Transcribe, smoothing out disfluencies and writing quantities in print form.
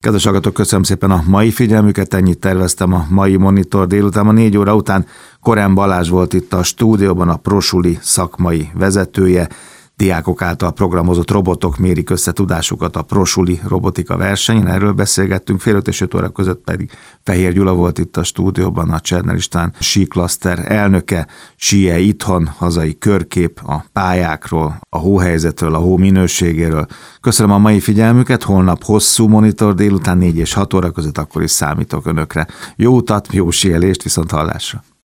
Kedves hallgatók, köszönöm szépen a mai figyelmüket, ennyit terveztem a mai Monitor délután. A 4 óra után Korán Balázs volt itt a stúdióban, a Prosuli szakmai vezetője. Diákok által programozott robotok mérik össze tudásukat a Prosuli robotika versenyen, erről beszélgettünk, 4:30 és 5 óra között pedig Fehér Gyula volt itt a stúdióban, a Cserner István síklaszter elnöke, síe itthon, hazai körkép a pályákról, a hóhelyzetről, a hó minőségéről. Köszönöm a mai figyelmüket, holnap hosszú Monitor délután 4 és 6 óra között, akkor is számítok önökre. Jó utat, jó síelést, viszont hallásra!